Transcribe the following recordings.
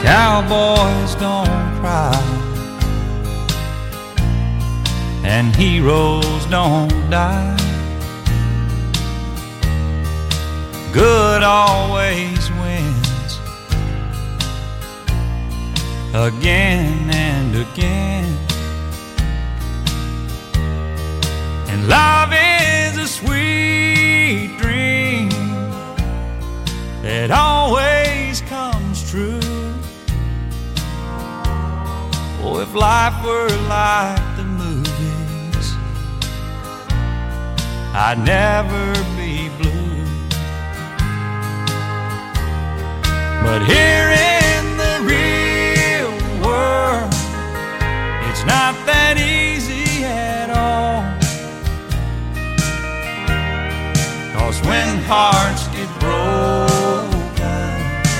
Cowboys don't cry, and heroes don't die. Good always wins, again and again. And love is a sweet dream that always comes true. Oh, if life were like the movies, I'd never be blue. But here in the real world, it's not that easy at all. 'Cause when hearts get broken,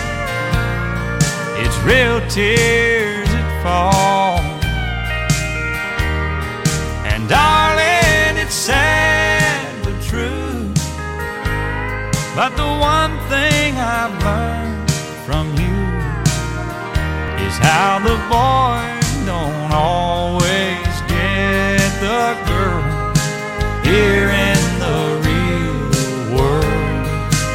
it's real tears that fall. And darling, it's sad but true, but the one thing I've learned from you is how the boy don't always get the girl here in the real world.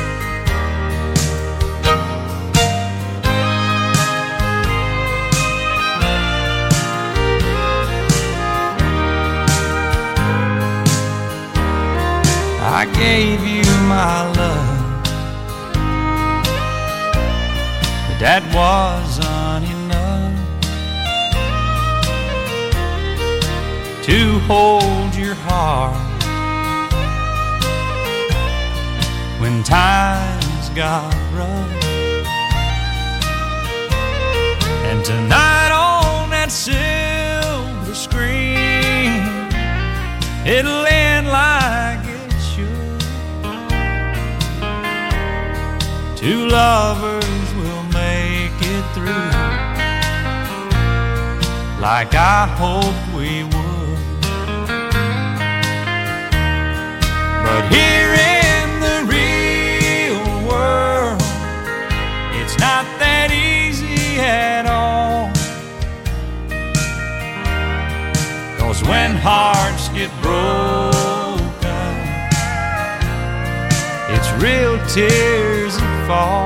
I gave you my love, that wasn't enough to hold your heart when times got rough. And tonight on that silver screen, it'll end like it should. Two lovers will make it through, like I hoped we would. But here in the real world, it's not that easy at all. 'Cause when hearts get broken, it's real tears that fall.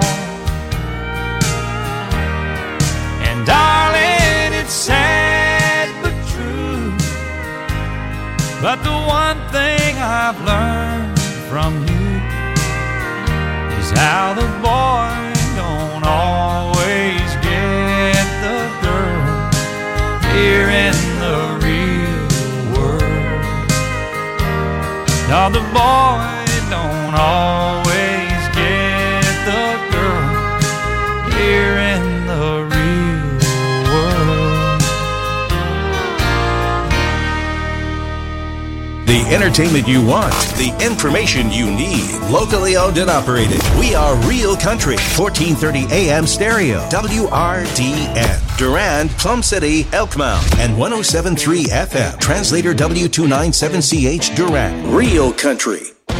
Darling, it's sad but true, but the one thing I've learned from you is how the boy don't always get the girl here in the real world. No, the boy don't always get the girl here in the real world. The entertainment you want, the information you need. Locally owned and operated. We are Real Country. 1430 AM stereo. WRDN. Durand, Plum City, Elkmount. And 107.3 FM. Translator W297CH Durand. Real Country.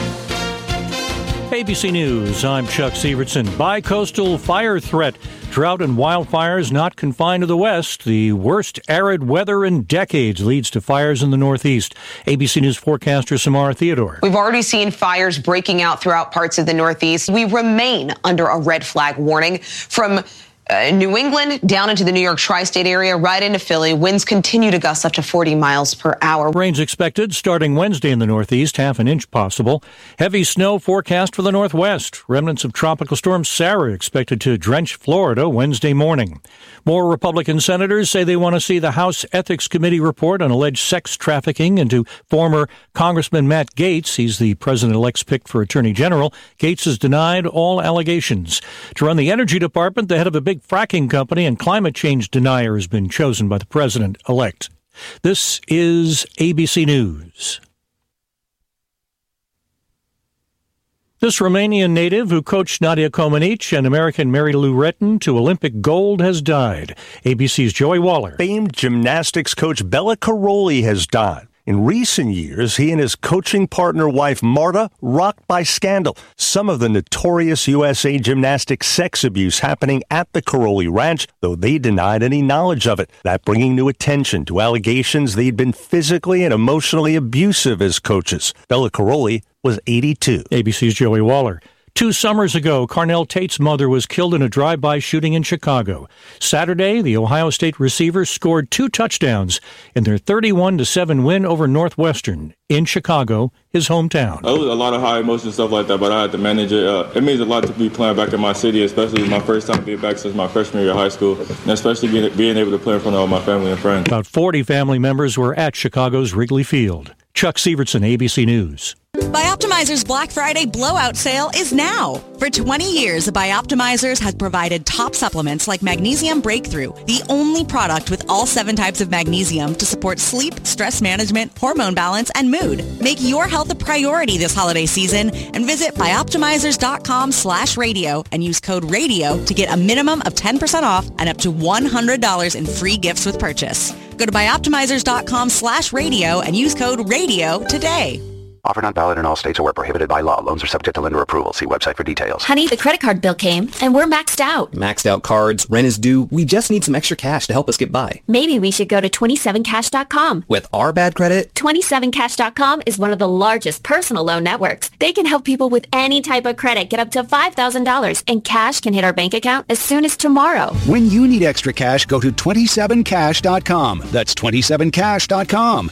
ABC News, I'm Chuck Severson. Bi-coastal fire threat. Drought and wildfires not confined to the West. The worst arid weather in decades leads to fires in the Northeast. ABC News forecaster Samara Theodore. We've already seen fires breaking out throughout parts of the Northeast. We remain under a red flag warning from New England down into the New York tri-state area, right into Philly. Winds continue to gust up to 40 miles per hour. Rains expected starting Wednesday in the Northeast, half an inch possible. Heavy snow forecast for the Northwest. Remnants of Tropical Storm Sarah expected to drench Florida Wednesday morning. More Republican senators say they want to see the House Ethics Committee report on alleged sex trafficking into former Congressman Matt Gaetz. He's the president-elect's pick for Attorney General. Gaetz has denied all allegations. To run the Energy Department, the head of a big fracking company and climate change denier has been chosen by the president-elect. This is ABC News. This Romanian native who coached Nadia Comaneci and American Mary Lou Retton to Olympic gold has died. ABC's Joey Waller. Famed gymnastics coach Bella Caroli has died. In recent years, he and his coaching partner wife, Marta, rocked by scandal. Some of the notorious USA Gymnastics sex abuse happening at the Karolyi Ranch, though they denied any knowledge of it. That bringing new attention to allegations they'd been physically and emotionally abusive as coaches. Bella Karolyi was 82. ABC's Joey Waller. 2 summers ago, Carnell Tate's mother was killed in a drive-by shooting in Chicago. Saturday, the Ohio State receivers scored 2 touchdowns in their 31-7 win over Northwestern in Chicago, his hometown. It was a lot of high emotion stuff like that, but I had to manage it. It means a lot to be playing back in my city, especially my first time being back since my freshman year of high school, and especially being able to play in front of all my family and friends. About 40 family members were at Chicago's Wrigley Field. Chuck Sievertson, ABC News. Bioptimizer's Black Friday blowout sale is now. For 20 years, Bioptimizers has provided top supplements like Magnesium Breakthrough, the only product with all 7 types of magnesium to support sleep, stress management, hormone balance, and mood. Make your health a priority this holiday season and visit bioptimizers.com/radio and use code RADIO to get a minimum of 10% off and up to $100 in free gifts with purchase. Go to bioptimizers.com/radio and use code RADIO today. Offer not valid in all states or where prohibited by law. Loans are subject to lender approval. See website for details. Honey, the credit card bill came, and we're maxed out. Maxed out cards, rent is due. We just need some extra cash to help us get by. Maybe we should go to 27cash.com. With our bad credit? 27cash.com is one of the largest personal loan networks. They can help people with any type of credit get up to $5,000, and cash can hit our bank account as soon as tomorrow. When you need extra cash, go to 27cash.com. That's 27cash.com.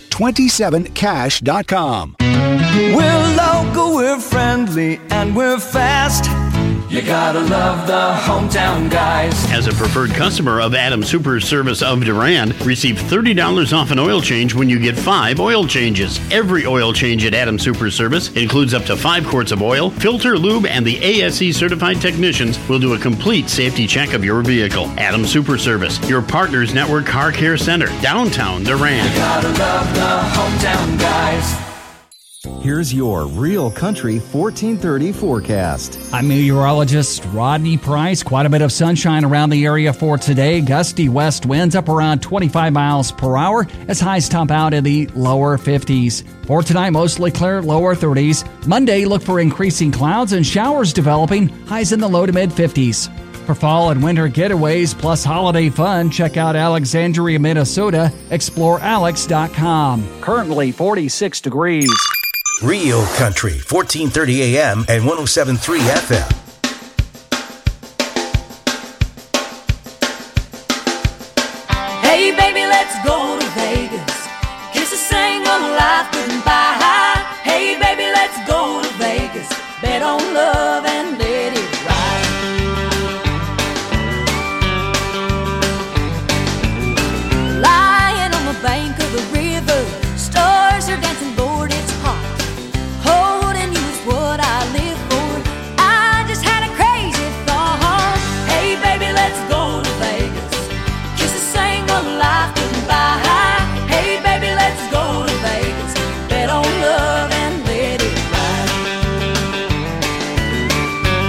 27cash.com. We're local, we're friendly, and we're fast. You gotta love the hometown guys. As a preferred customer of Adam Super Service of Durand, receive $30 off an oil change when you get 5 oil changes. Every oil change at Adam Super Service includes up to 5 quarts of oil, filter, lube, and the ASE certified technicians will do a complete safety check of your vehicle. Adam Super Service, your Partners Network Car Care Center, downtown Durand. You gotta love the hometown guys. Here's your Real Country 1430 forecast. I'm meteorologist Rodney Price. Quite a bit of sunshine around the area for today. Gusty west winds up around 25 miles per hour as highs top out in the lower 50s. For tonight, mostly clear, lower 30s. Monday, look for increasing clouds and showers developing, highs in the low to mid 50s. For fall and winter getaways plus holiday fun, check out Alexandria, Minnesota. ExploreAlex.com. Currently 46 degrees. Real Country, 1430 AM and 107.3 FM. Hey baby, let's go to Vegas. Kiss a single life goodbye. Hey baby, let's go to Vegas. Bet on love and let it ride. Lying on the bank of the river, stars are dancing, Lord, it's hot. Holding you is what I live for. I just had a crazy thought. Hey baby, let's go to Vegas. Kiss a single life goodbye. Hey baby, let's go to Vegas. Bet on love and let it ride.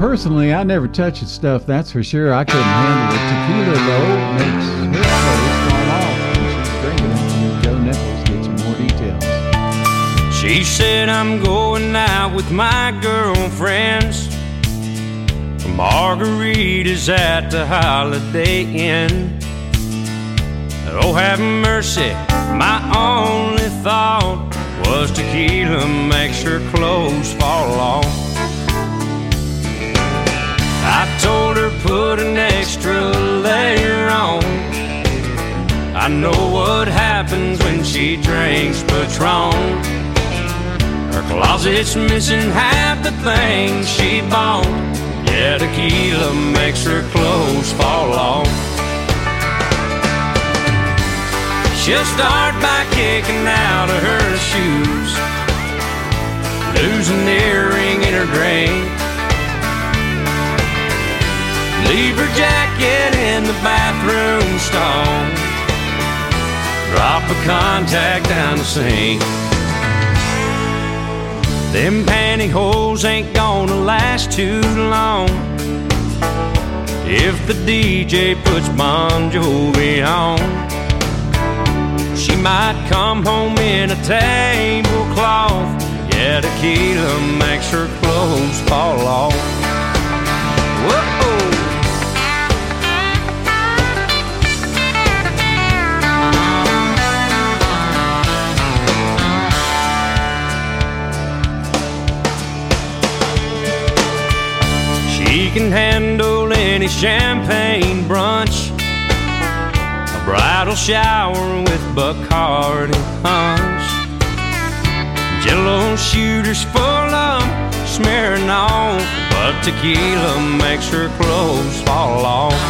personally, I never touch its stuff, that's for sure. I couldn't handle it. Tequila, though, makes her clothes fall off when she's drinking it. Joe Nichols gets some more details. She said, I'm going out with my girlfriends for margaritas at the Holiday Inn. Oh, have mercy, my only thought was tequila makes her clothes fall off. I told her put an extra layer on. I know what happens when she drinks Patron. Her closet's missing half the things she bought. Yeah, tequila makes her clothes fall off. She'll start by kicking out of her shoes, lose an earring in her drink, leave her jacket in the bathroom stall, drop a contact down the sink. Them pantyhose ain't gonna last too long if the DJ puts Bon Jovi on. She might come home in a tablecloth. Yeah, tequila makes her clothes fall off. Whoa! She can handle any champagne brunch, a bridal shower with Bacardi punch, Jell-O shooters full of smearing on, but tequila makes her clothes fall off.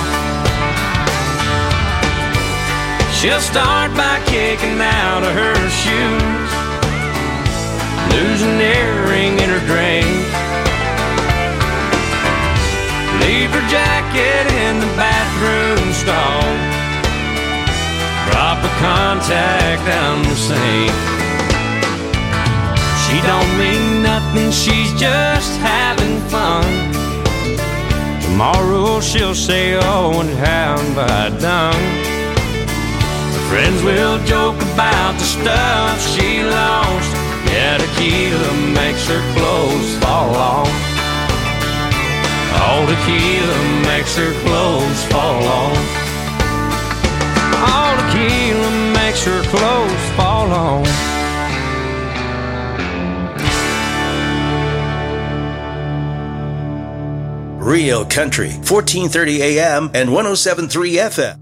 She'll start by kicking out of her shoes, lose an earring in her drink, leave her jacket in the bathroom stall, drop a contact down the sink. She don't mean nothing, she's just having fun. Tomorrow she'll say, oh, and how have I done? Her friends will joke about the stuff she lost. Yeah, tequila makes her clothes fall off. All tequila makes her clothes fall off. All tequila makes her clothes fall off. Real Country, 1430 AM and 107.3 FM.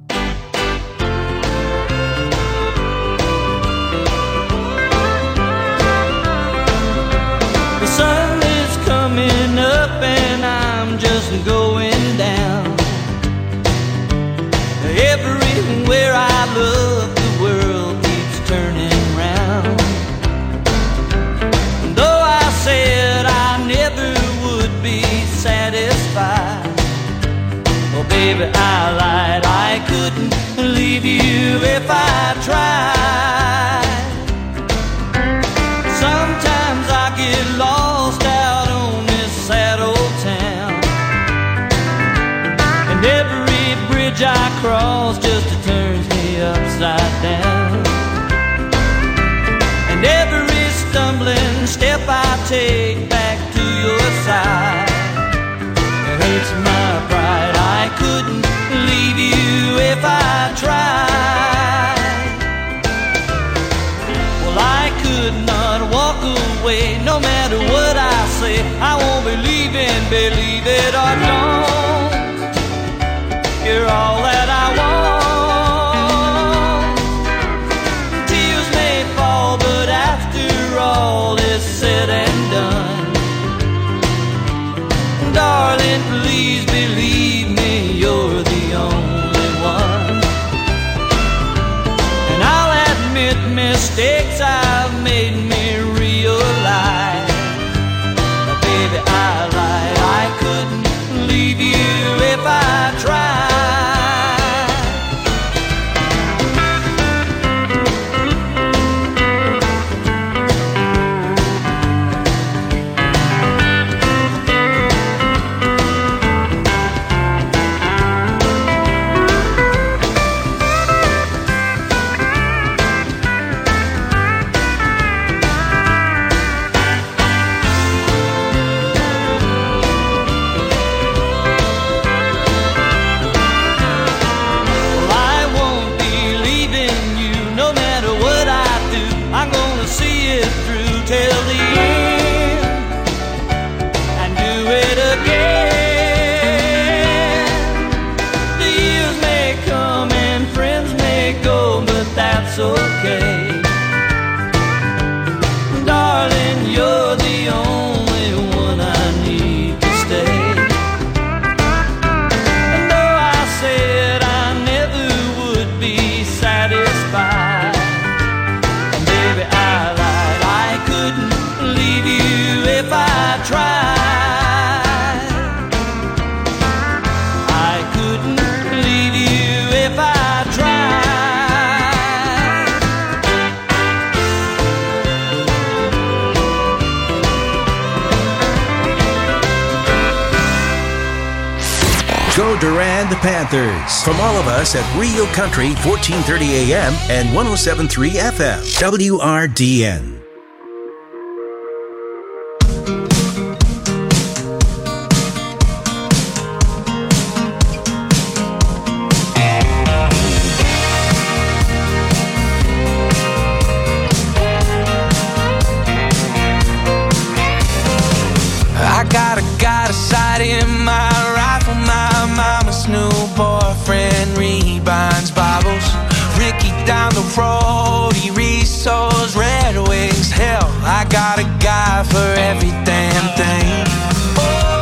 The sun is coming up and I'm just going down. Everywhere I look, the world keeps turning round. And though I said I never would be satisfied, oh baby, I lied. I couldn't leave you if I tried. Sometimes I get lost out on this sad old town, and every bridge I cross just turns me upside down. And every stumbling step I take back to your side, it hurts my pride. I couldn't leave you if I tried. Well, I could not walk away no matter what I say. I won't believe it or don't. You're all that I want. Tears may fall, but after all is said and done, darling, please believe me, you're the only one. And I'll admit mistakes I've made me realize. Baby, I lied. I couldn't leave Go Durand Panthers. From all of us at Real Country, 1430 AM and 107.3 FM. WRDN. Got a sight in my rifle. My mama's new boyfriend rebinds Bibles. Ricky down the road, he resows Red Wings. Hell, I got a guy for every damn thing. Oh,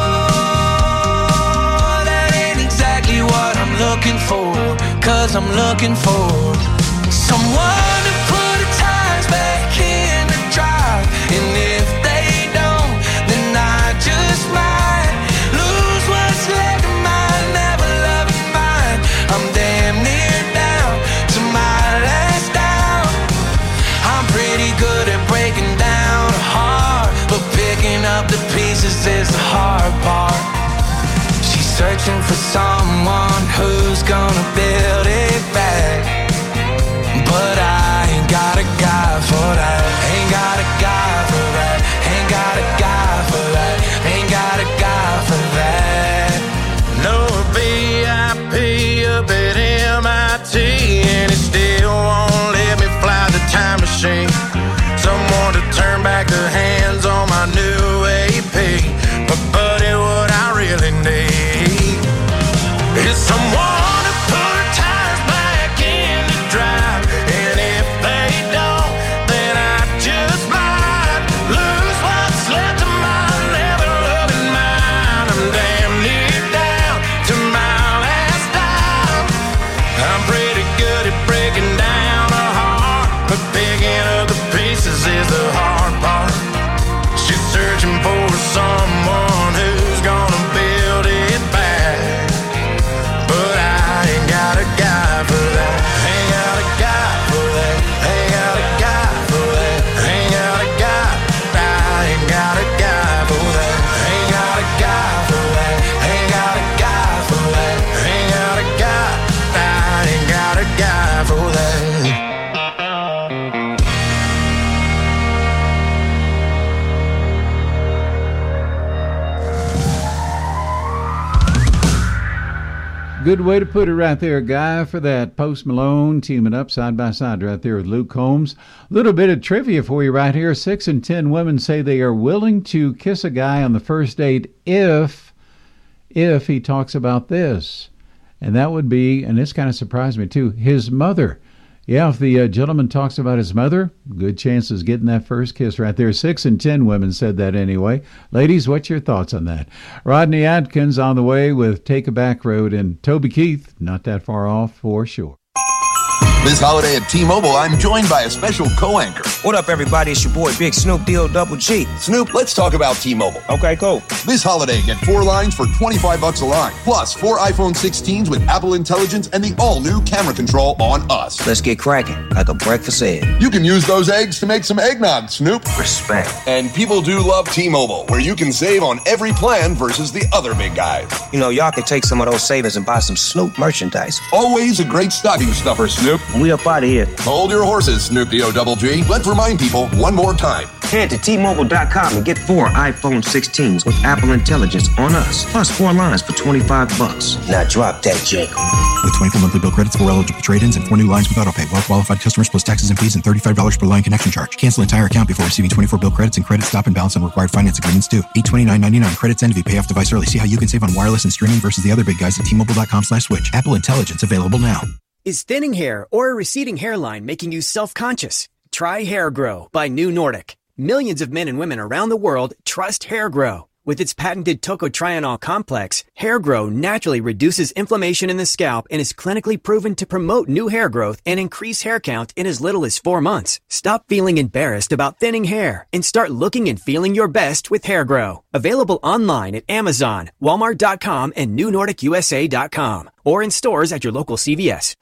that ain't exactly what I'm looking for. 'Cause I'm looking for someone to put the tires back in the drive. And if they don't, then I just might lose what's left of my never loving mind. I'm damn near down to my last down. I'm pretty good at breaking down a heart, but picking up the pieces is the hard part. She's searching for someone who's gonna build it back, but I ain't got a guy for that. Ain't got a guy for that. Ain't got a guy for that. Ain't got a guy for that. No VIP up at MIT, and it still won't let me fly the time machine. Someone to turn back the hands on my new AP. But buddy, what I really need is someone to put tires back in the drive. And if they don't, then I just might lose what's left of my never loving mind. I'm damn near down to my last dime. I'm pretty good at breaking down a heart, but picking up the pieces is the hard part. She's searching for someone who's gonna build it back, but I ain't got a guy for that. Ain't got a guy for that. Ain't got a guy for that. Ain't got a guy. I ain't got a guy for that. Ain't got a guy for that. Ain't got a guy for that. Ain't got a guy. I ain't got a guy for that. Good way to put it right there, guy, for that. Post Malone teaming up side by side right there with Luke Combs. A little bit of trivia for you right here. 6 in 10 women say they are willing to kiss a guy on the first date if he talks about this. And that would be, and this kind of surprised me too, his mother. Yeah, if the gentleman talks about his mother, good chances getting that first kiss right there. 6 in 10 women said that anyway. Ladies, what's your thoughts on that? Rodney Atkins on the way with Take a Back Road, and Toby Keith, not that far off for sure. This holiday at T-Mobile, I'm joined by a special co-anchor. What up, everybody? It's your boy, Big Snoop D-O-double-G. Snoop, let's talk about T-Mobile. Okay, cool. This holiday, get 4 lines for $25 a line, plus 4 iPhone 16s with Apple Intelligence and the all-new camera control on us. Let's get cracking, like a breakfast egg. You can use those eggs to make some eggnog, Snoop. Respect. And people do love T-Mobile, where you can save on every plan versus the other big guys. You know, y'all can take some of those savings and buy some Snoop merchandise. Always a great stocking stuffer, Snoop. We up out of here. Hold your horses, Snoop D-O-double-G. Let's remind people one more time. Head to T-Mobile.com and get 4 iPhone 16s with Apple Intelligence on us, plus 4 lines for $25. Now drop that jingle. With 24 monthly bill credits, 4 eligible trade-ins, and 4 new lines with AutoPay. Well-qualified customers plus taxes and fees and $35 per line connection charge. Cancel entire account before receiving 24 bill credits and credit stop and balance on required finance agreements due. $829.99 credits end if you pay off device early. See how you can save on wireless and streaming versus the other big guys at T-Mobile.com/switch. Apple Intelligence available now. Is thinning hair or a receding hairline making you self-conscious? Try Hair Grow by New Nordic. Millions of men and women around the world trust Hair Grow. With its patented tocotrienol complex, Hair Grow naturally reduces inflammation in the scalp and is clinically proven to promote new hair growth and increase hair count in as little as 4 months. Stop feeling embarrassed about thinning hair and start looking and feeling your best with Hair Grow. Available online at Amazon, Walmart.com, and NewNordicUSA.com, or in stores at your local CVS.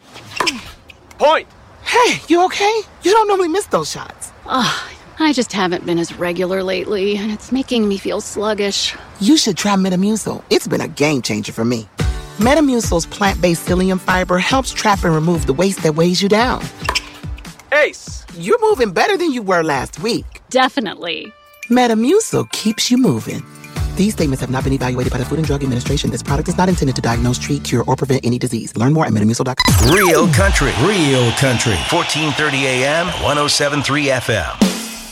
Point! Hey, you okay? You don't normally miss those shots. I just haven't been as regular lately, and it's making me feel sluggish. You should try Metamucil. It's been a game changer for me. Metamucil's plant-based psyllium fiber helps trap and remove the waste that weighs you down. Ace, you're moving better than you were last week. Definitely. Metamucil keeps you moving. These statements have not been evaluated by the Food and Drug Administration. This product is not intended to diagnose, treat, cure, or prevent any disease. Learn more at metamucil.com. Real country. Real country. 1430 AM, 107.3 FM.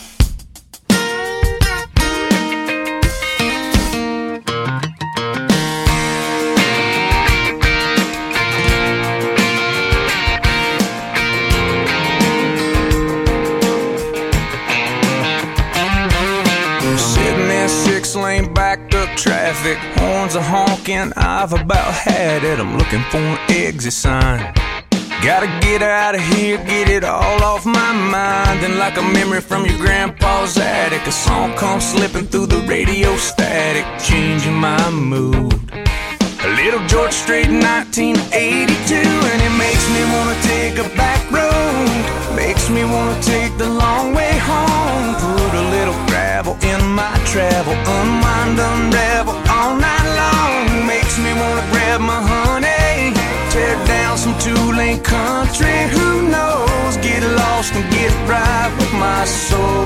Lane backed up traffic, horns are honking, I've about had it. I'm looking for an exit sign. Gotta get out of here, get it all off my mind. And like a memory from your grandpa's attic, a song comes slipping through the radio static, changing my mood. A little George Strait, 1982, and it makes me wanna take a back road. Makes me wanna take the long way home. Put a little gravel in my travel, unwind, unravel all night long. Makes me wanna grab my honey, tear down some two-lane country. Who knows? Get lost and get right with my soul.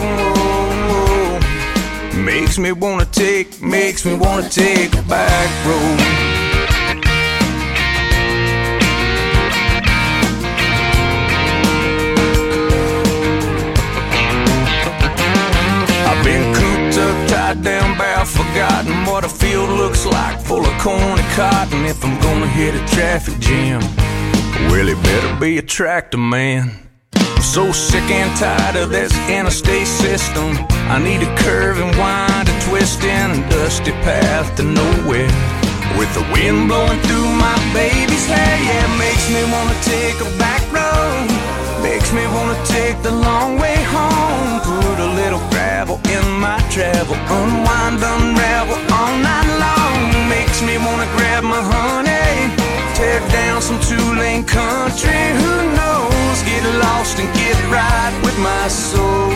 Makes me wanna take a back road. Been cooped up, tied down, bound, forgotten what a field looks like, full of corn and cotton. If I'm gonna hit a traffic jam, well, it better be a tractor man. I'm so sick and tired of this interstate system. I need a curve and wind, a twist in a dusty path to nowhere. With the wind blowing through my baby's hair, yeah, it makes me wanna take a back road. Makes me wanna take the long way home. Put a little gravel in my travel, unwind, unravel all night long. Makes me wanna grab my honey, tear down some two-lane country. Who knows? Get lost and get right with my soul.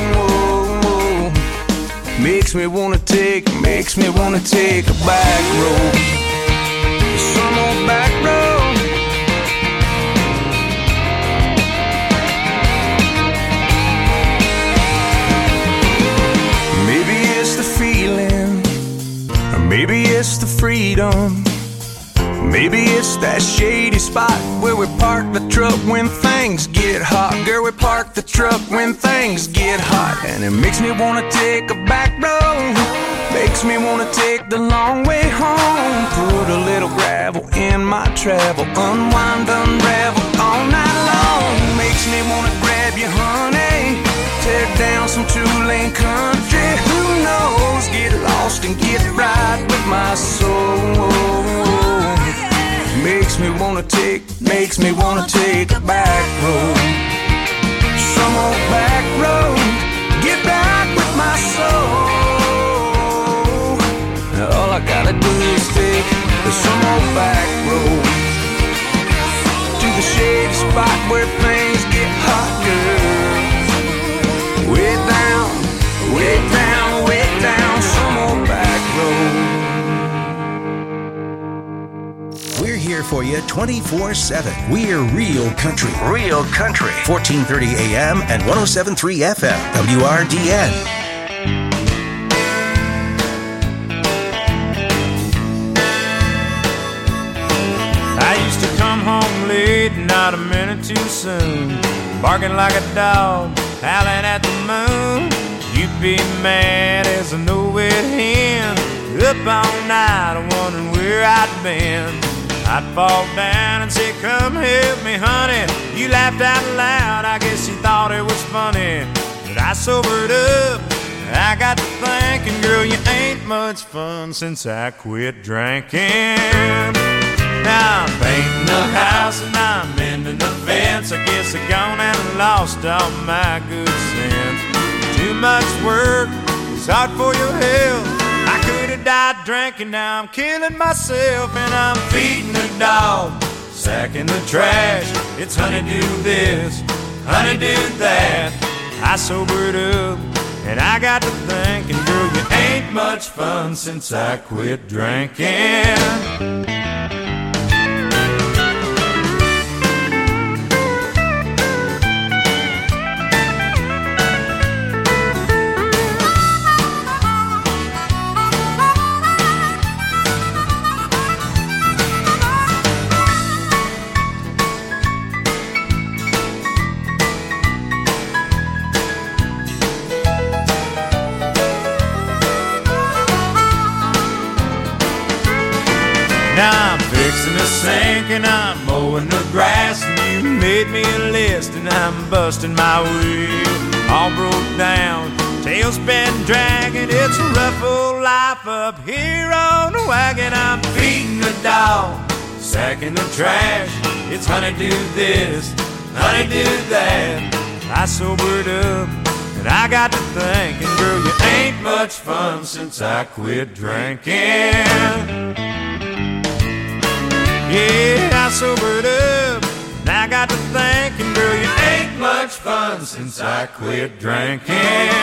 Makes me wanna take a back road. Some old back road. Maybe it's the freedom. Maybe it's that shady spot where we park the truck when things get hot. Girl, we park the truck when things get hot. And it makes me wanna take a back road. Makes me wanna take the long way home. Put a little gravel in my travel, unwind, unravel all night long. Makes me wanna grab you, honey, tear down some two-lane country. Who knows? Get lost and get right with my soul. Makes me wanna take a back road. Some old back road. Get back with my soul. All I gotta do is take some old back road to the shady spot where things get hot, girl. Way down, way down, way down, some old back road. We're here for you 24/7. We're Real Country. Real Country. 1430 AM and 107.3 FM. WRDN. I used to come home late, not a minute too soon, barking like a dog, howling at the moon. You'd be mad as a no-wet hen, up all night wondering where I'd been. I'd fall down and say, come help me, honey. You laughed out loud, I guess you thought it was funny. But I sobered up, I got to thinking, girl, you ain't much fun since I quit drinking. Now I'm painting the house and I'm mending the fence. I guess I gone and lost all my good sense. Too much work, it's hard for your health. I could have died drinking, now I'm killing myself. And I'm feeding the dog, sacking the trash. It's honeydew this, honeydew that. I sobered up and I got to thinking, girl, you ain't much fun since I quit drinking. fixing to sink and I'm mowing the grass, and you made me a list and I'm busting my wheel. All broke down, tailspin dragging, it's a rough old life up here on the wagon. I'm feeding the dog, sacking the trash, it's honeydew this, honeydew that. I sobered up and I got to thinking, girl, you ain't much fun since I quit drinking. Yeah, I sobered up and I got to thinking, girl, you ain't much fun since I quit drinking.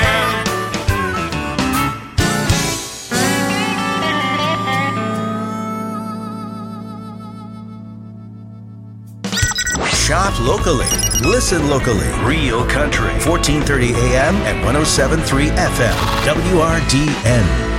Shop locally. Listen locally. Real Country. 1430 AM and 107.3 FM. WRDN.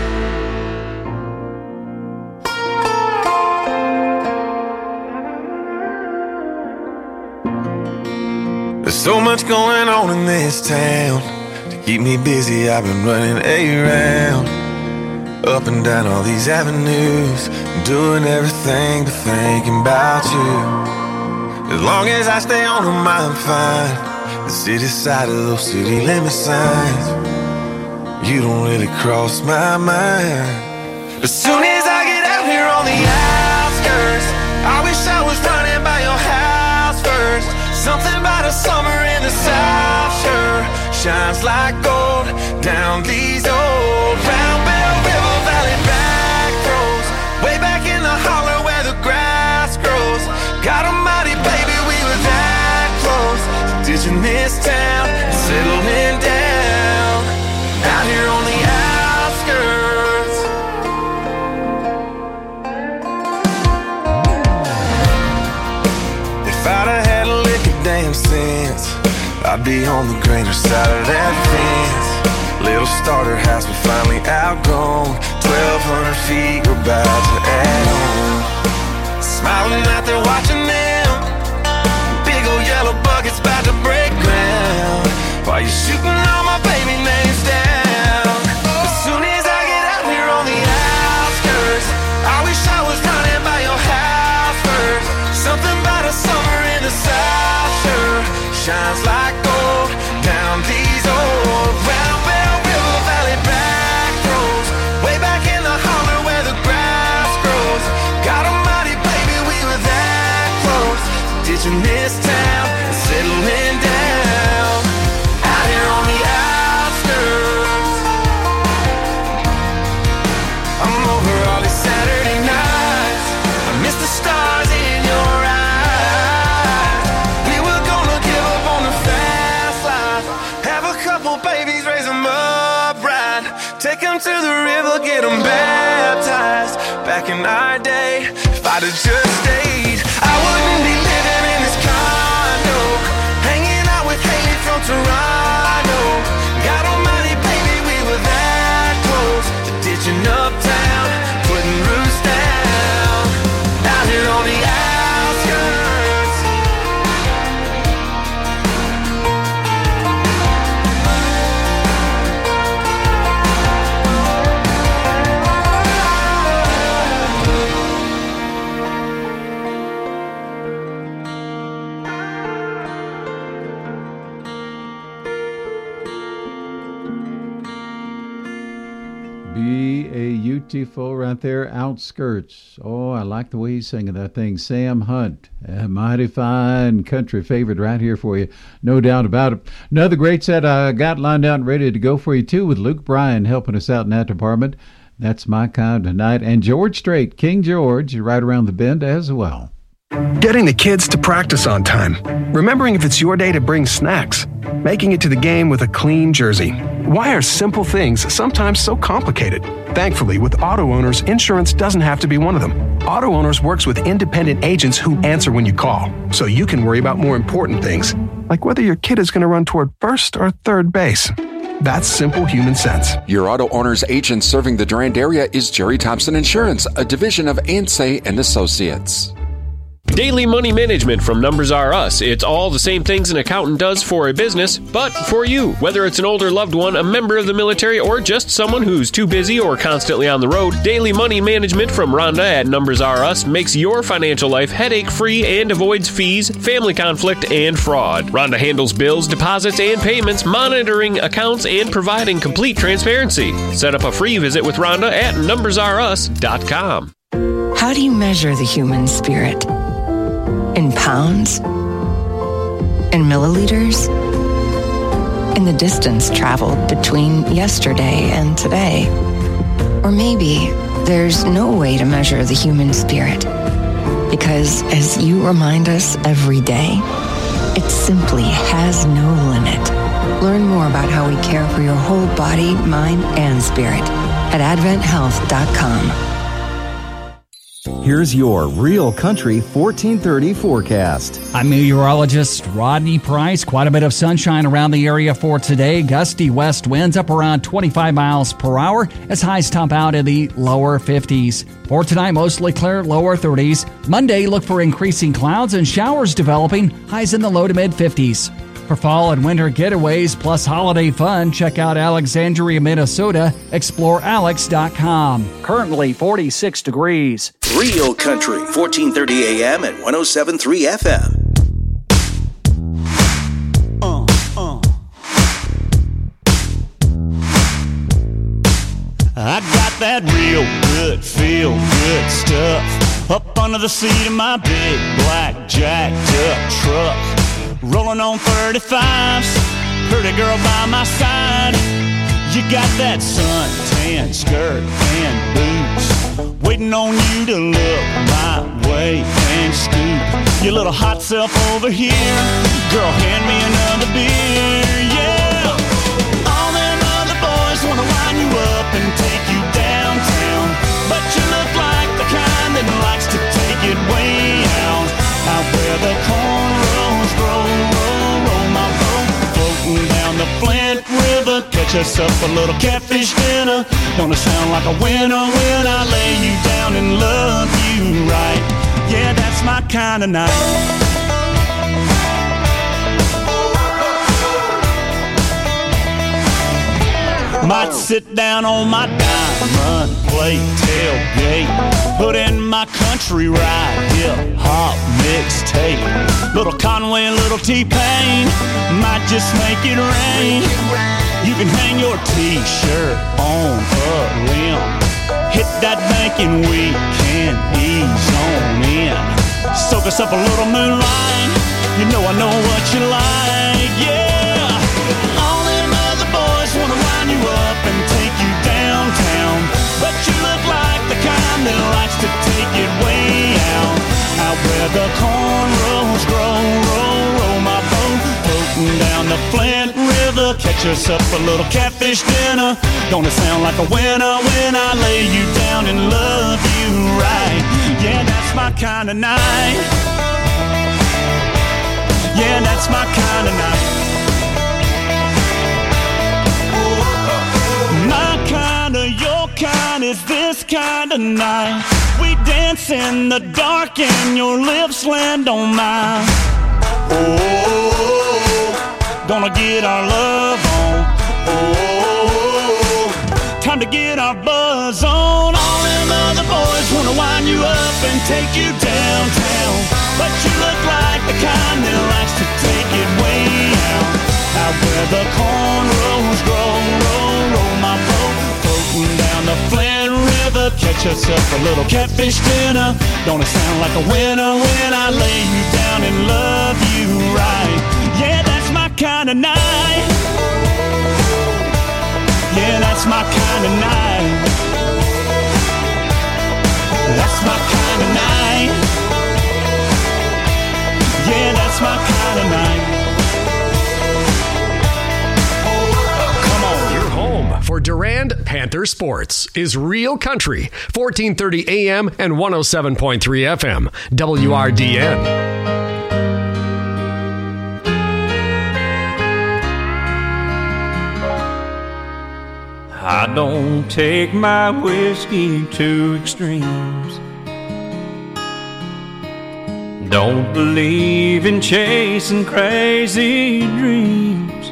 There's so much going on in this town. To keep me busy, I've been running around, up and down all these avenues, doing everything but thinking about you. As long as I stay on them, I'm fine. The city side of those city limit signs, you don't really cross my mind. As soon as I get out here on the outskirts, I wish I was running by your house first. Something about a summer in the South sure shines like gold down these old Round Bell River Valley back roads, way back in the holler where the grass grows. God almighty, baby, we were that close to ditching this town and settling down out here on the outskirts. If I'd have had a lick of damn sense, I'd be on the greener side of that fence. Little starter house we finally outgrown, 1,200 feet we're about to add on. Smiling out there watching them, big old yellow buckets about to break ground, while you're shooting all my baby names down. As soon as I get out here on the outskirts, I wish I was running by your house first. Something about a summer in the South sure shines like gold down these old Round Bell River Valley back roads, way back in the holler where the grass grows. God almighty, ditching this town and settling down out here on the outskirts. I'm over all these Saturday nights, I miss the stars in your eyes. We were gonna give up on the fast life, have a couple babies, raise them up right, take them to the river, get them baptized. Back in our day, if I'd have just stayed, I wouldn't be living in this condo, hanging out with Haley from Toronto. God almighty, baby, we were that close to ditching uptown, putting roots down out here on the outskirts. Beautiful right there, outskirts. Oh, I like the way he's singing that thing. Sam Hunt, a mighty fine country favorite right here for you, no doubt about it. Another great set I got lined out and ready to go for you too, with Luke Bryan helping us out in that department. That's my kind tonight. And George Strait, King George, right around the bend as well. Getting the kids to practice on time. Remembering if it's your day to bring snacks. Making it to the game with a clean jersey. Why are simple things sometimes so complicated? Thankfully, with Auto Owners, insurance doesn't have to be one of them. Auto Owners works with independent agents who answer when you call, so you can worry about more important things, like whether your kid is going to run toward first or third base. That's simple human sense. Your Auto Owners agent serving the Durand area is Jerry Thompson Insurance, a division of Ansay and Associates. Daily Money Management from Numbers R Us. It's all the same things an accountant does for a business, but for you. Whether it's an older loved one, a member of the military, or just someone who's too busy or constantly on the road, Daily Money Management from Rhonda at Numbers R Us makes your financial life headache-free and avoids fees, family conflict, and fraud. Rhonda handles bills, deposits, and payments, monitoring accounts, and providing complete transparency. Set up a free visit with Rhonda at numbersrus.com. How do you measure the human spirit? In pounds? In milliliters? In the distance traveled between yesterday and today? Or maybe there's no way to measure the human spirit, because as you remind us every day, it simply has no limit. Learn more about how we care for your whole body, mind, and spirit at AdventHealth.com. Here's your Real Country 1430 forecast. I'm meteorologist Rodney Price. Quite a bit of sunshine around the area for today. Gusty west winds up around 25 miles per hour as highs top out in the lower 50s. For tonight, mostly clear, lower 30s. Monday, look for increasing clouds and showers developing, highs in the low to mid 50s. For fall and winter getaways plus holiday fun, check out Alexandria, Minnesota. ExploreAlex.com. Currently 46 degrees. Real Country, 1430 AM and 107.3 FM. I got that real good, feel good stuff up under the seat of my big black jacked up truck. Rolling on 35s, pretty girl by my side. You got that suntan skirt and boots, waiting on you to look my way and scoop your little hot self over here. Girl, hand me another beer, yeah. All them other boys wanna line you up and take you downtown, but you look like the kind that likes to take it way out where the cornrows grow. Roll my boat, floating down the Flint River. Catch us up a little catfish dinner. Gonna sound like a winner when I lay you down and love you right. Yeah, that's my kind of night. Might sit down on my diamond plate tailgate, put in my country ride, hip-hop mixtape. Little Conway, little T-Pain, might just make it rain. You can hang your T-shirt on a limb. Hit that bank and we can ease on in. Soak us up a little moonlight, you know I know what you like, yeah. All them other boys wanna line you up and take you downtown, but you look like the kind that likes to take it way out where the cornrows grow. Roll my boat, floating down the Flint River. Catch us up a little catfish dinner. Gonna sound like a winner when I lay you down and love you right. Yeah, that's my kind of night. Yeah, that's my kind of night. My kind of, your kind is this kind of night. We dance in the dark and your lips land on mine. Oh, gonna get our love on. Oh, time to get our buzz on. All them other boys wanna wind you up and take you downtown, but you look like the kind that likes to take it way out where the cornrows grow. Roll my boat, floating down the Flint River. Catch us up a little catfish dinner. Gonna sound like a winner when I lay you down and love you right. Yeah, that's my kind of night. Yeah, that's my kind of night. That's my kind of night. Yeah, that's my kind of night. For Durand Panther Sports is Real Country, 1430 AM and 107.3 FM, WRDN. I don't take my whiskey to extremes. Don't believe in chasing crazy dreams.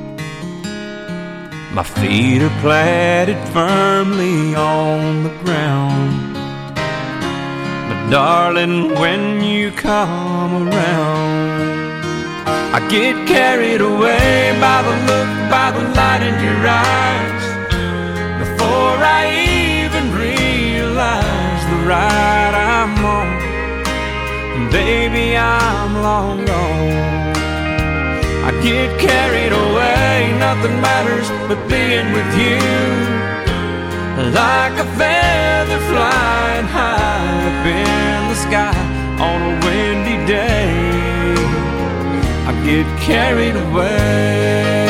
My feet are planted firmly on the ground. But darling, when you come around, I get carried away by the look, by the light in your eyes. Before I even realize the ride I'm on, baby, I'm long gone. I get carried away, nothing matters but being with you. Like a feather flying high up in the sky on a windy day, I get carried away.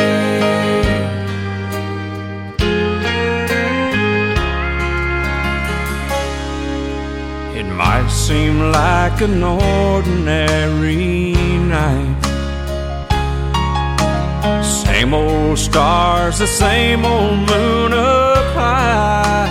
It might seem like an ordinary night, same old stars, the same old moon up high.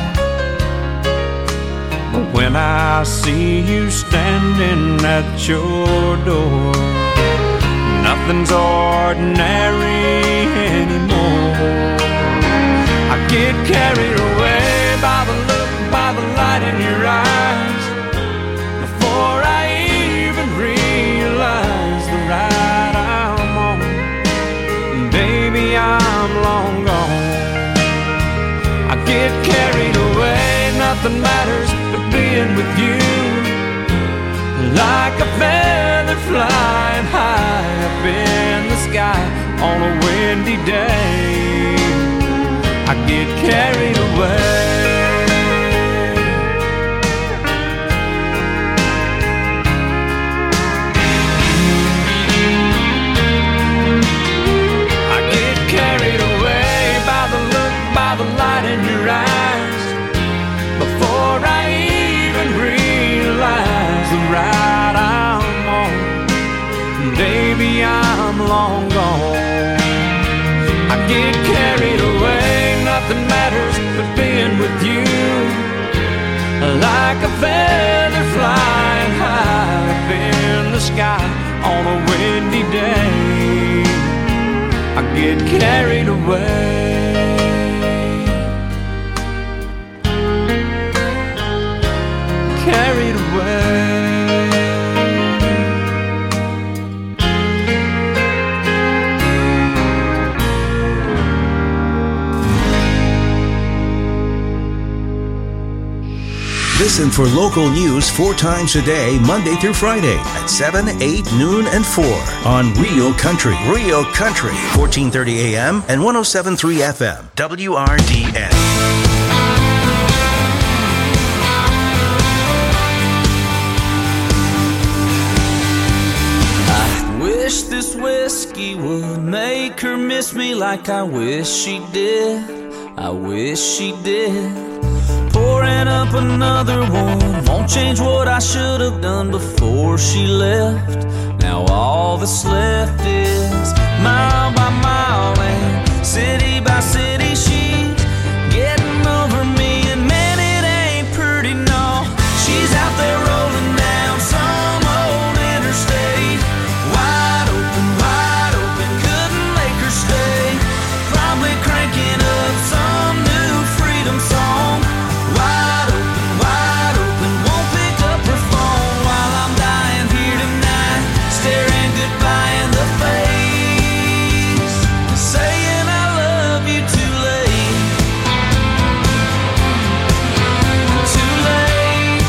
But when I see you standing at your door, nothing's ordinary anymore. I get carried away by the look, by the light in your eyes. Before I even realize the ride I'm on, baby, I'm long gone. I get carried away, nothing matters but being with you. Like a feather flying high up in the sky on a windy day, I get carried away. The light in your eyes. Before I even realize the ride I'm on, baby, I'm long gone. I get carried away, nothing matters but being with you. Like a feather flying high up in the sky on a windy day, I get carried away. Carried away. Listen for local news 4 times a day, Monday through Friday at 7, 8, noon, and 4 on Real Country. Real Country, 1430 AM and 107.3 FM, WRDN. Wish this whiskey would make her miss me like I wish she did. I wish she did. Pouring up another one won't change what I should have done before she left. Now all that's left is mile by mile and city by city. She's getting over me, and man, it ain't pretty, no. She's out there rolling down some old interstate. Wide open, couldn't make her stay. Probably cranking up some new freedom song. Wide open, won't pick up her phone while I'm dying here tonight, staring goodbye in the face, saying I love you too late. Too late.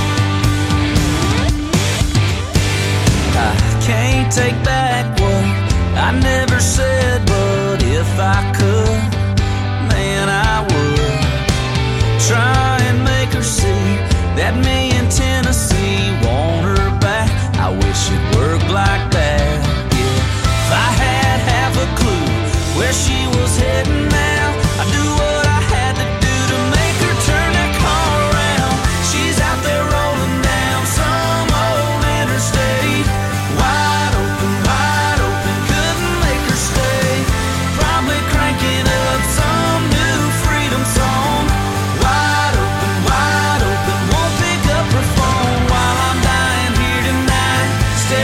I can't take back what I never said, but if I could, man, I would try and make her see that me in Tennessee want her back. I wish it worked like that, yeah. If I had half a clue where she was heading now, I'd do what I had to do to make her turn that car around. She's out there rolling down some old interstate. Wide open, couldn't make her stay. Probably cranking up some new freedom song. Wide open, won't pick up her phone while I'm dying here tonight,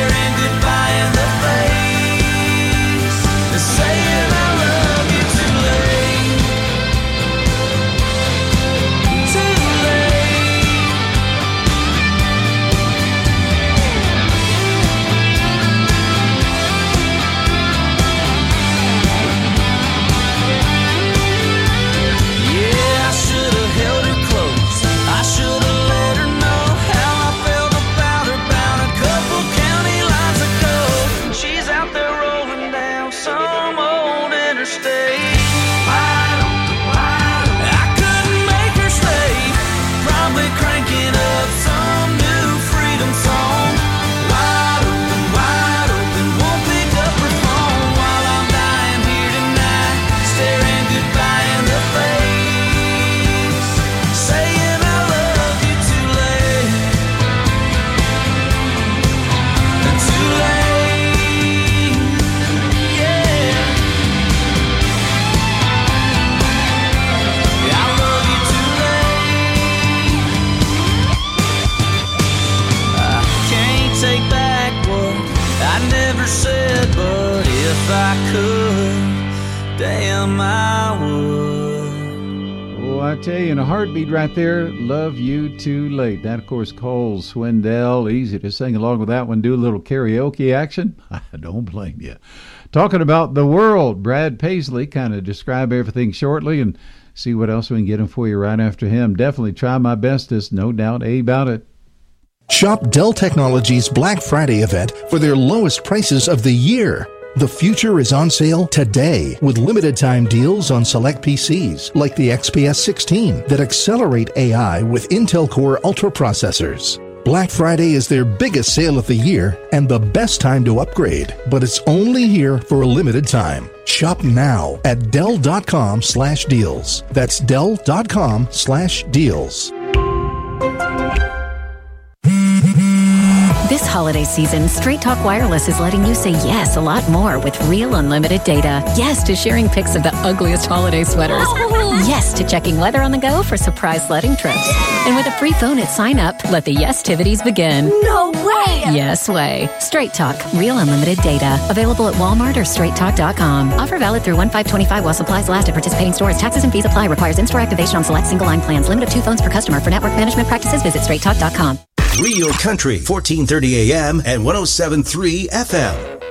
I tell you, in a heartbeat right there, Love You Too Late. That, of course, Cole Swindell. Easy to sing along with that one. Do a little karaoke action. I don't blame you. Talking about the world, Brad Paisley, kind of describe everything shortly and see what else we can get him for you right after him. Definitely try my bestest, no doubt about it. Shop Dell Technologies Black Friday event for their lowest prices of the year. The future is on sale today with limited time deals on select PCs like the XPS 16 that accelerate AI with Intel Core Ultra processors. Black Friday is their biggest sale of the year and the best time to upgrade, but it's only here for a limited time. Shop now at Dell.com/deals. That's Dell.com/deals. This holiday season, Straight Talk Wireless is letting you say yes a lot more with real unlimited data. Yes to sharing pics of the ugliest holiday sweaters. Yes to checking weather on the go for surprise sledding trips. And with a free phone at sign up, let the yes-tivities begin. No way! Yes way. Straight Talk, real unlimited data. Available at Walmart or straighttalk.com. Offer valid through 1/5/25 while supplies last at participating stores. Taxes and fees apply. Requires in-store activation on select single-line plans. Limit of 2 phones per customer. For network management practices, visit straighttalk.com. Real Country, 1430 AM and 107.3 FM.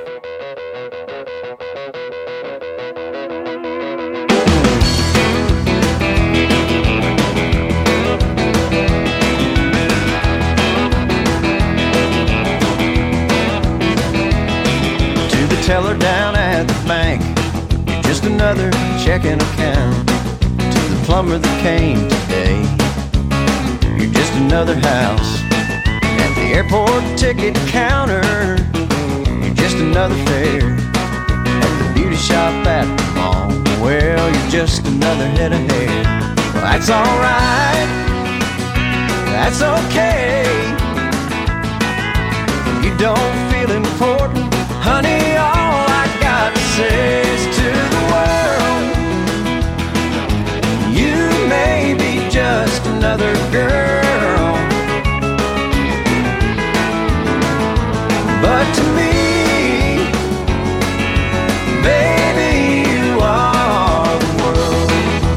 To the teller down at the bank, you're just another checking account. To the plumber that came today, you're just another house. The airport ticket counter, you're just another fare. At the beauty shop at the mall, well, you're just another head of hair. Well, that's alright, that's okay. You don't feel important, honey, all I got to say is to the world, you may be just another girl, but to me, baby, you are the world.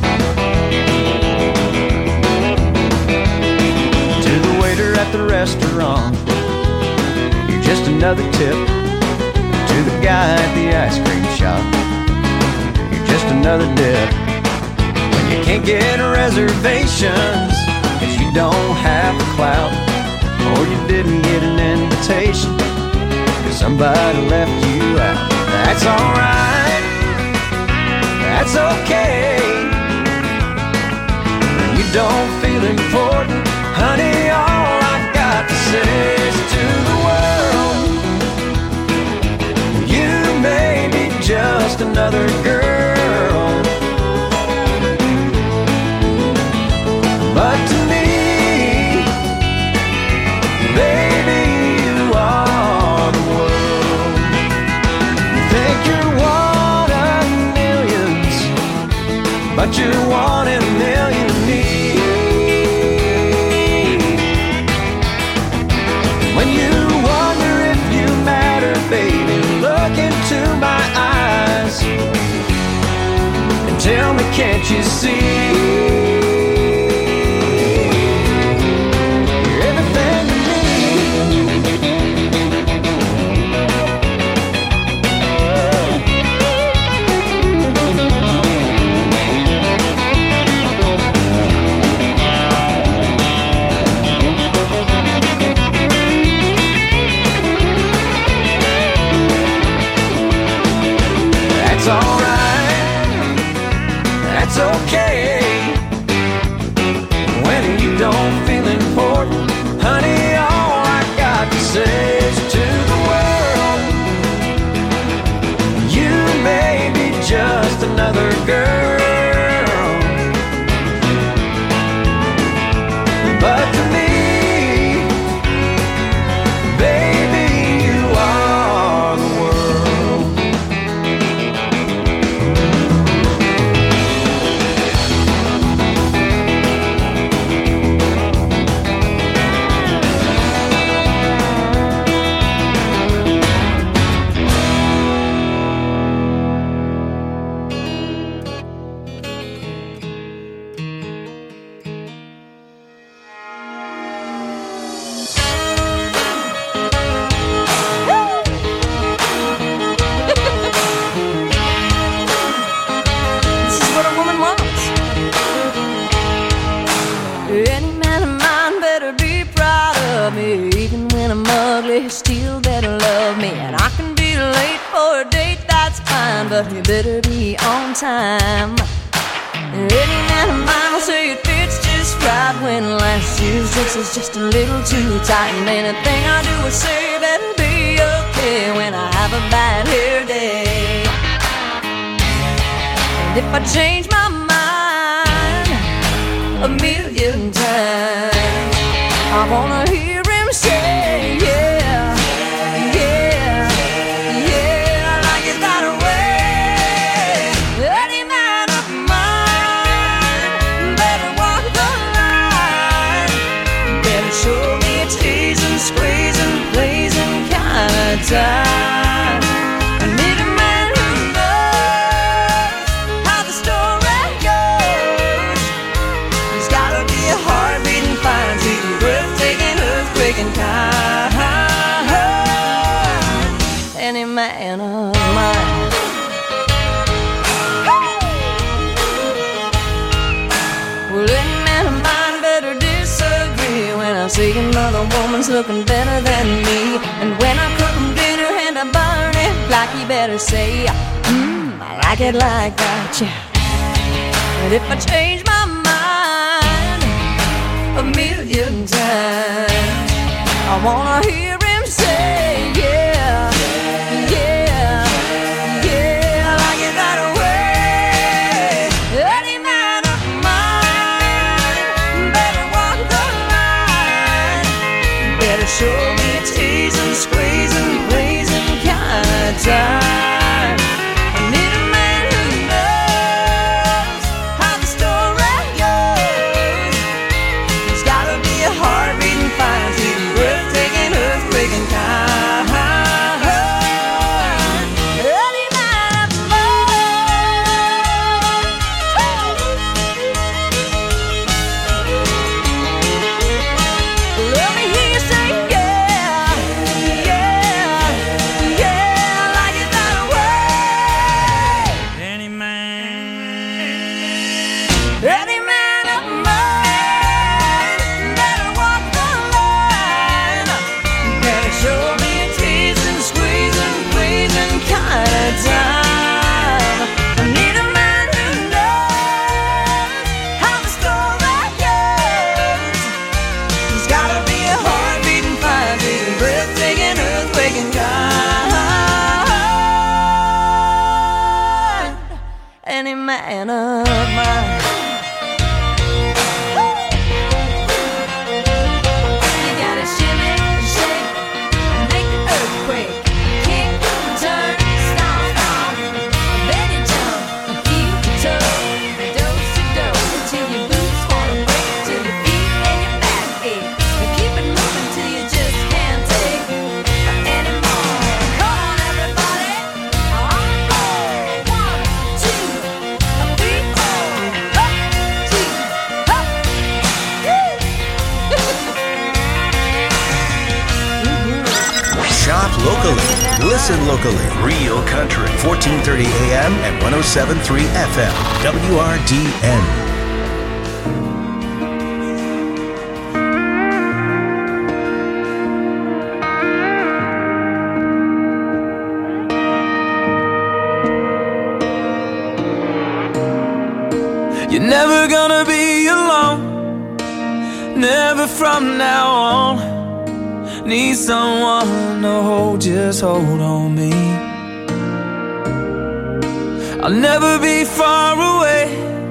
To the waiter at the restaurant, you're just another tip. To the guy at the ice cream shop, you're just another dip. When you can't get reservations, 'cause you don't have the clout, or you didn't get an invitation, somebody left you out. That's alright, that's okay. When you don't feel important, honey, all I got to say is to the world, you may be just another girl, but to me, baby, you are the world. You think you're one of millions, but you're one in a million to me. When you wonder if you matter, baby, look into my eyes and tell me, can't you see? That's alright, that's okay. Any man of mine better be proud of me. Even when I'm ugly, he still better love me. And I can be late for a date, that's fine, but he better be on time. Any man of mine will say it fits just right when last year's dress is just a little too tight. And anything I do or say better be okay when I have a bad hair day. And if I change my mind a million times, I wanna hear him say, yeah, yeah, yeah, like it that way. Any man of mine better walk the line, better show me a teasing, squeezing, blazing kind of time. I need a man who knows how the story goes. He's gotta be a heart-beating, fine-beating, breathtaking, earthquaking kind. Any man of mine. Well, any man of mine better disagree when I see another woman's looking better than me. And when I cook him dinner and I burn it, like he better say, I like it like that, yeah. And if I change my mind a million times, I wanna hear him say, yeah, yeah, yeah, I like it that way. Any man of mine better walk the line, better show me a teasing, squeezing, blazing kind of time. I need a man who knows how the story goes. He's gotta be a heart-beating, fine-beating, breathtaking, earthquaking kind. Any man of mine. Let me hear you say, yeah, yeah, yeah, I like it that way. Any man of mine better walk the line, better show me a teasing, squeezing, pleasing kind of time. I need a man who knows how the story goes. He's gotta be a heart-beating, fine-beating, breathtaking, earthquaking kind. Any man of mine. You gotta shimmy, shake, make the earthquake. Kick, turn, stomp, stomp. Then you jump and feel the toe. Dose-a-dose until your boots wanna break, till your feet and your back ache. And keep it moving till you just can't take anymore. Come on, everybody, on the floor. 1, 2, 3, 4. Up, 2, up. Shop locally. Listen locally. Real Country. 1430 AM and 107.3 FM. WRDN. You're never gonna be alone, never from now on. Need someone to hold, just hold on me. I'll never be far away,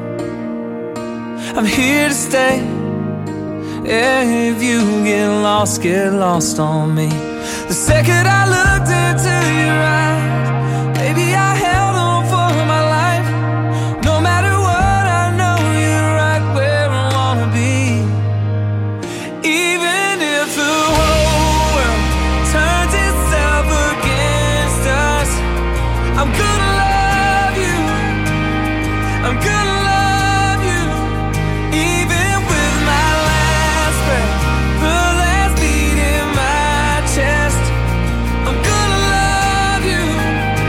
I'm here to stay. Yeah, if you get lost on me. The second I looked into your eyes, baby, I held on for my life. No matter what, I know you're right where I wanna be. Even if the whole world turns itself against us, I'm gonna love you, I'm gonna love you. Even with my last breath, the last beat in my chest, I'm gonna love you,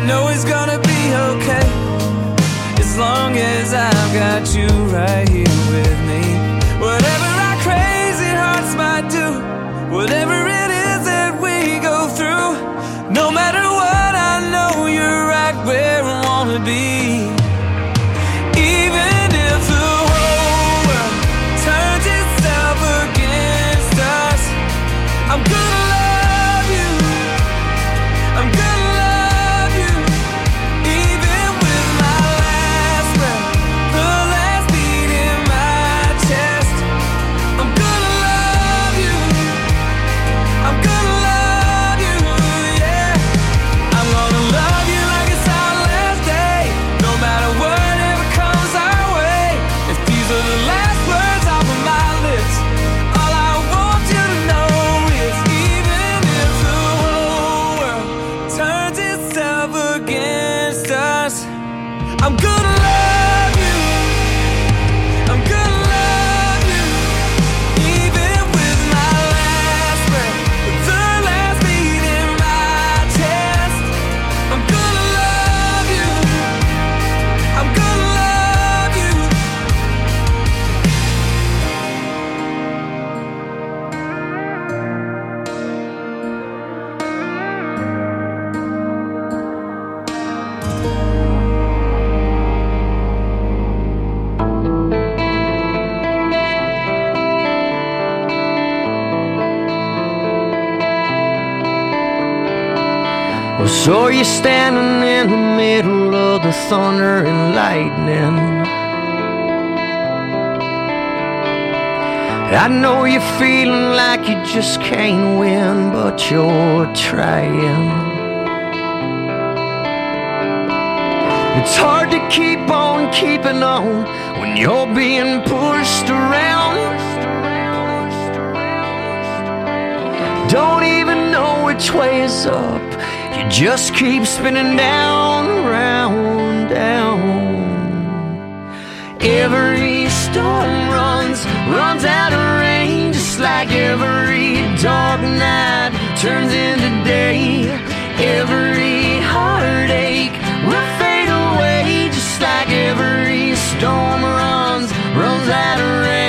know it's gonna be okay, as long as I've got you right here with me. Whatever our crazy hearts might do, whatever it is that we go through, no matter what, I know you're right where I wanna be. Even if the whole world turns itself against us, I'm gonna love you, I'm gonna love you. Even with my last breath, the last beat in my chest, I'm gonna love you, I'm gonna love you, yeah. I'm gonna love you like it's our last day, no matter whatever comes our way. If these are the last words off of my lips, all I want you to know is even if the whole world turns itself against us, I'm gonna love you, I'm gonna love you. Even with my last breath, the last beat in my chest, I'm gonna love you, I'm gonna love you. Well, so you're standing in the middle of the thunder and lightning. I know you're feeling like you just can't win, but you're trying. It's hard to keep on keeping on when you're being pushed around. Don't even know which way is up, you just keep spinning down, round, down. Every storm runs out of rain, just like every dark night turns into day. Every heartache will fade away, just like every storm runs out of rain.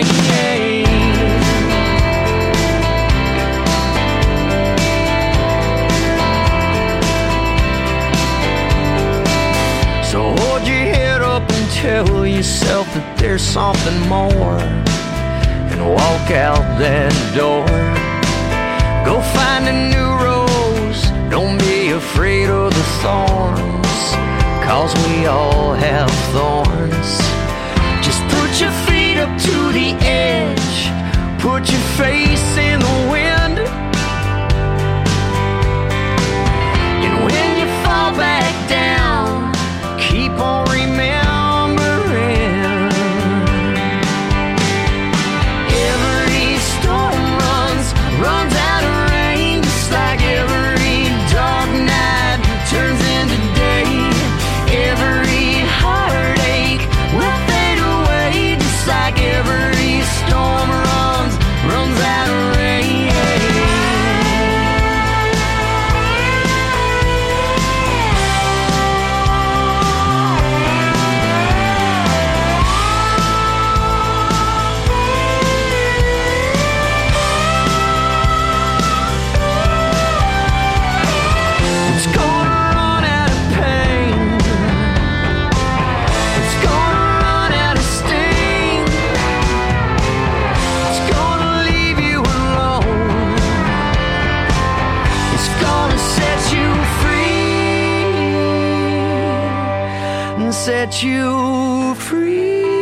So hold your head up and tell yourself that there's something more, and walk out that door. Go find a new rose, don't be afraid of the thorns, 'cause we all have thorns. Just put your feet up to the edge, put your face in the wind, and when you fall back down, keep on remembering. Every storm runs out of rain, just like every dark night turns into day. Every heartache will fade away, just like every storm runs out of rain. It's gonna run out of pain, it's gonna run out of sting, it's gonna leave you alone, it's gonna set you free, and set you free.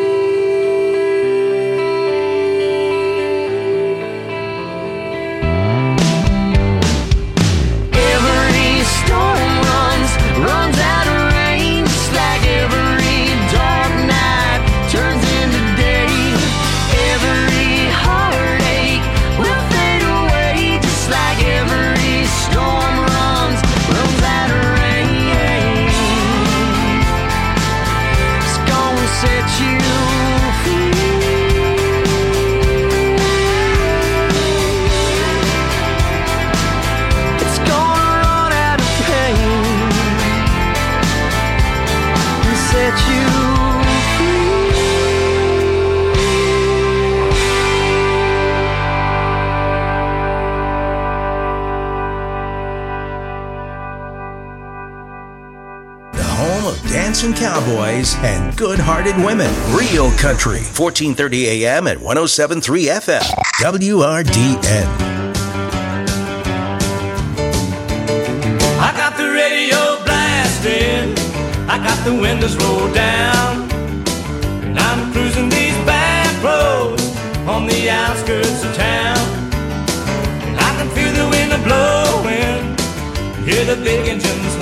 Every storm runs out of rain, just like every dark night turns into day. Every heartache will fade away, just like every storm runs out of rain. It's gonna set you free. It's gonna run out of pain, full of dancing cowboys and good-hearted women. Real Country, 1430 AM at 107.3 FM. WRDN. I got the radio blasting, I got the windows rolled down, and I'm cruising these back roads on the outskirts of town. And I can feel the wind blowing, hear the big engines